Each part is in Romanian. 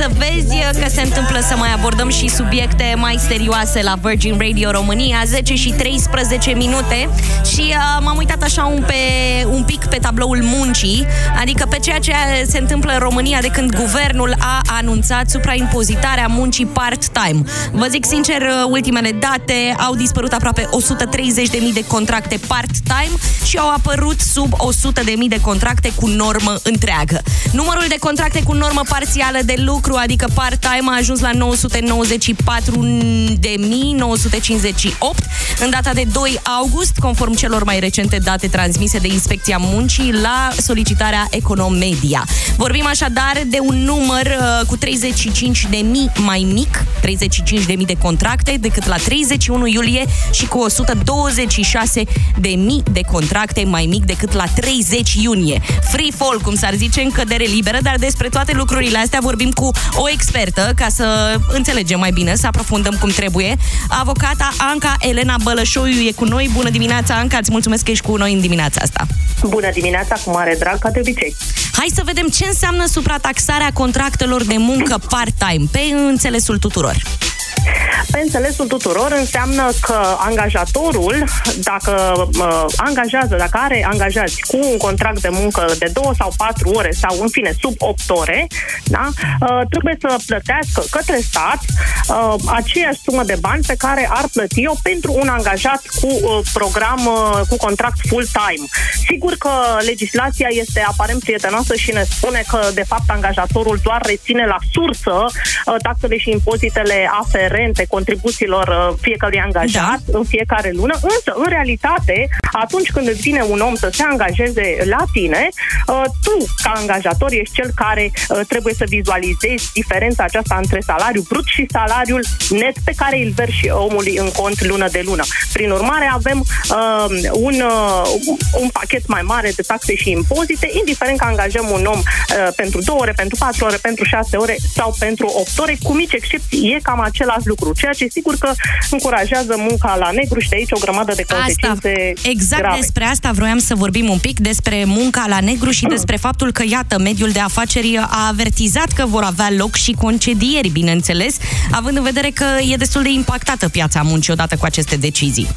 să vezi că se întâmplă să mai abordăm și subiecte mai serioase la Virgin Radio România. 10 și 13 minute. Și m-am uitat așa un pic pe tabloul muncii, adică pe ceea ce se întâmplă în România de când guvernul a anunțat supraimpozitarea muncii part-time. Vă zic sincer, ultimele date, au dispărut aproape 130.000 de contracte part-time și au apărut sub 100.000 de contracte cu normă întreagă. Numărul de contracte cu normă parțială de lucru, adică part-time, a ajuns la 994.958 în data de 2 august, conform celor mai recente date transmise de Inspecția Muncii la solicitarea Economedia. Vorbim așadar de un număr cu 35.000 mai mic, 35.000 de contracte decât la 31 iulie și cu 126.000 de contracte mai mic decât la 30 iunie. Free fall, cum s-ar zice, în cădere liberă, dar despre toate lucrurile astea vorbim cu o expertă ca să înțelegem mai bine, să aprofundăm cum trebuie. Avocata Anca Elena Bălășoiu e cu noi. Bună dimineața, Anca, îți mulțumesc că ești cu noi în dimineața asta. Bună dimineața, cu mare drag, ca de obicei. Hai să vedem ce înseamnă suprataxarea contractelor de muncă part-time, pe înțelesul tuturor. Pe înțelesul tuturor înseamnă că angajatorul, dacă are angajați cu un contract de muncă de 2 sau 4 ore sau, în fine, sub 8 ore, da, trebuie să plătească către stat aceeași sumă de bani pe care ar plăti-o pentru un angajat cu program, cu contract full-time. Sigur că legislația este aparent prietenoasă și ne spune că, de fapt, angajatorul doar reține la sursă taxele și impozitele aferente contribuțiilor fiecărui angajat în fiecare lună, însă, în realitate, atunci când îți vine un om să se angajeze la tine, tu, ca angajator, ești cel care trebuie să vizualizezi diferența aceasta între salariul brut și salariul net pe care îl verși omului în cont lună de lună. Prin urmare, avem un pachet mai mare de taxe și impozite, indiferent că angajăm un om pentru 2 ore, pentru 4 ore, pentru 6 ore sau pentru 8 ore, cu mici excepții, e cam același lucru, ceea ce sigur că încurajează munca la negru și de aici o grămadă de consecințe exact grave. Despre asta vroiam să vorbim un pic, despre munca la negru și despre faptul că, iată, mediul de afaceri a avertizat că vor avea loc și concedieri, bineînțeles, având în vedere că e destul de impactată piața muncii odată cu aceste decizii.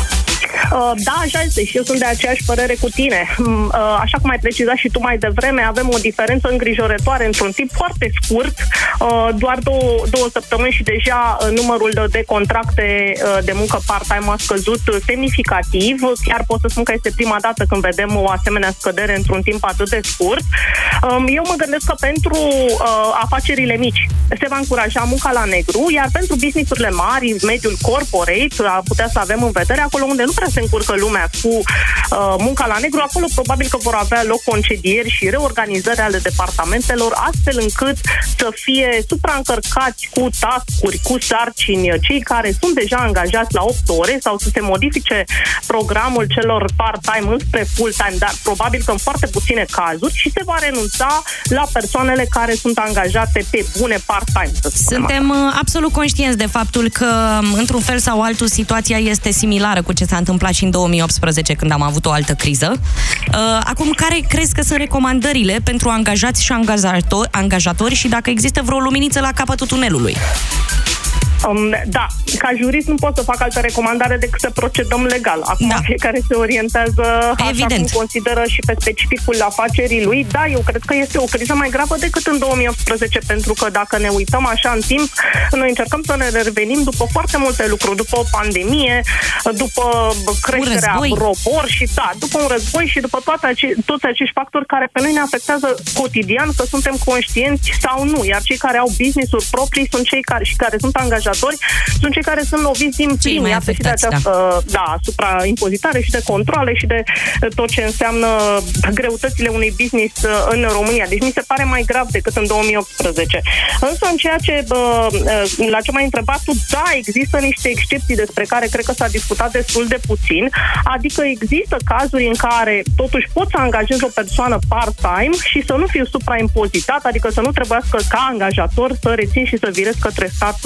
Da, așa este și eu sunt de aceeași părere cu tine. Așa cum ai precizat și tu mai devreme, avem o diferență îngrijorătoare într-un timp foarte scurt, doar două săptămâni și deja numărul de contracte de muncă part-time a scăzut semnificativ. Chiar pot să spun că este prima dată când vedem o asemenea scădere într-un timp atât de scurt. Eu mă gândesc că pentru afacerile mici se va încuraja munca la negru, iar pentru business-urile mari, mediul corporate, a putea să avem în vedere acolo unde nu prea se încurcă lumea cu munca la negru, acolo probabil că vor avea loc concedieri și reorganizări ale departamentelor, astfel încât să fie supraîncărcați cu task-uri, cu sarcini cei care sunt deja angajați la 8 ore sau să se modifice programul celor part-time înspre full-time, dar probabil că în foarte puține cazuri, și se va renunța la persoanele care sunt angajate pe bune part-time. Suntem absolut conștienți de faptul că, într-un fel sau altul, situația este similară cu ce s-a întâmplat și în 2018, când am avut o altă criză. Acum, care crezi că sunt recomandările pentru angajați și angajatori și dacă există vreo luminiță la capătul tunelului? Da, ca jurist nu pot să fac altă recomandare decât să procedăm legal. Acum fiecare se orientează așa cum consideră și pe specificul afacerii lui. Da, eu cred că este o criză mai gravă decât în 2018, pentru că dacă ne uităm așa în timp, noi încercăm să ne revenim după foarte multe lucruri, după o pandemie, după creșterea robor și după un război și după toți acești factori care pe noi ne afectează cotidian, că suntem conștienți sau nu, iar cei care au business-uri proprii sunt cei care sunt angajatori, sunt cei care sunt loviți din plin, iată, și de această supraimpozitare și de controle și de tot ce înseamnă greutățile unui business în România. Deci mi se pare mai grav decât în 2018. Însă în ceea ce la ce m-ai întrebat tu, da, există niște excepții despre care cred că s-a discutat destul de puțin, adică există cazuri în care totuși poți să angajezi o persoană part-time și să nu fiu supraimpozitat, adică să nu trebuiască ca angajator să rețin și să virez către stat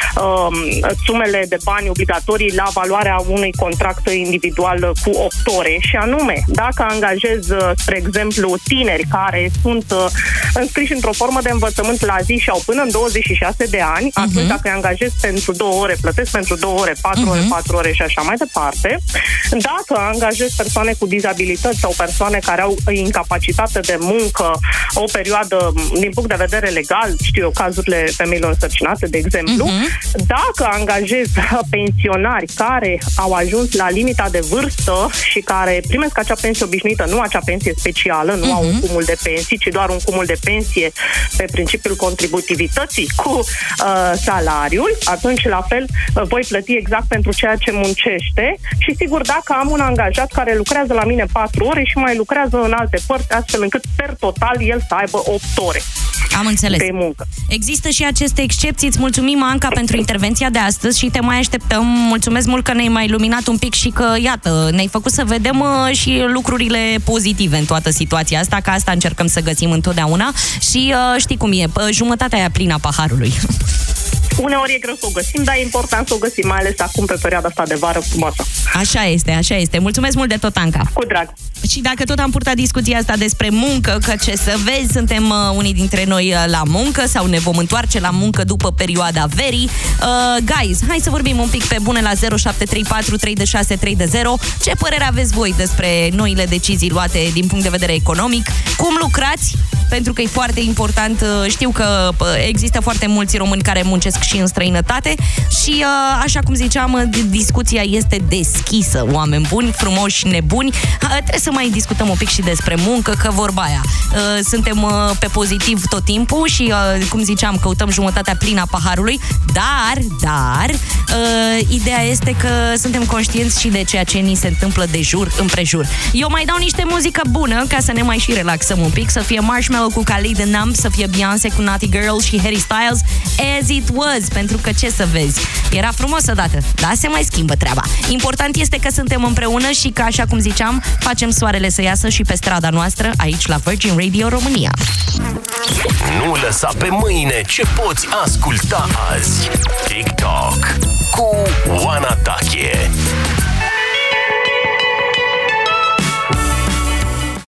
sumele de bani obligatorii la valoarea unui contract individual cu 8 ore. Și anume, dacă angajez, spre exemplu, tineri care sunt înscriși într-o formă de învățământ la zi și au până în 26 de ani, atunci dacă îi angajez pentru 2 ore, plătesc pentru 2 ore, 4 ore, 4 ore și așa mai departe. Dacă angajez persoane cu dizabilități sau persoane care au incapacitate de muncă o perioadă din punct de vedere legal, știu eu, cazurile femeilor însărcinate, de exemplu, dacă angajez pensionari care au ajuns la limita de vârstă și care primesc acea pensie obișnuită, nu acea pensie specială, nu au un cumul de pensii, ci doar un cumul de pensie pe principiul contributivității cu salariul, atunci la fel voi plăti exact pentru ceea ce muncește și sigur dacă am un angajat care lucrează la mine 4 ore și mai lucrează în alte părți, astfel încât per total el să aibă 8 ore. Am înțeles. De muncă. Există și aceste excepții. Îți mulțumim, Anca, pentru intervenția de astăzi și te mai așteptăm. Mulțumesc mult că ne-ai mai luminat un pic și că, iată, ne-ai făcut să vedem și lucrurile pozitive în toată situația asta, că asta încercăm să găsim întotdeauna și știi cum e, jumătatea aia plină a paharului. Uneori e greu să o găsim, dar e important să o găsim, mai ales acum pe perioada asta de vară frumoasă. Așa este, așa este. Mulțumesc mult de tot, Anca. Cu drag. Și dacă tot am purtat discuția asta despre muncă, că ce să vezi, suntem unii dintre noi la muncă sau ne vom întoarce la muncă după perioada verii. Guys, hai să vorbim un pic pe bune la 0734 326 320. Ce părere aveți voi despre noile decizii luate din punct de vedere economic? Cum lucrați? Pentru că e foarte important. Știu că există foarte mulți români care muncesc și în străinătate și, așa cum ziceam, discuția este deschisă. Oameni buni, frumoși, nebuni. Trebuie să mai discutăm un pic și despre muncă, că vorba aia. Suntem pe pozitiv tot timpul și, cum ziceam, căutăm jumătatea plină a paharului, dar ideea este că suntem conștienți și de ceea ce ni se întâmplă de jur împrejur. Eu mai dau niște muzică bună ca să ne mai și relaxăm un pic, să fie Marshmello cu Khalid and Numb, să fie Beyoncé cu Naughty Girl și Harry Styles, As It Was, pentru că ce să vezi, era frumos odată, dar se mai schimbă treaba. Important este că suntem împreună și că, așa cum ziceam, facem soarele să iasă și pe strada noastră, aici la Virgin Radio România. Nu lăsa pe mâine ce poți asculta azi. TikTok,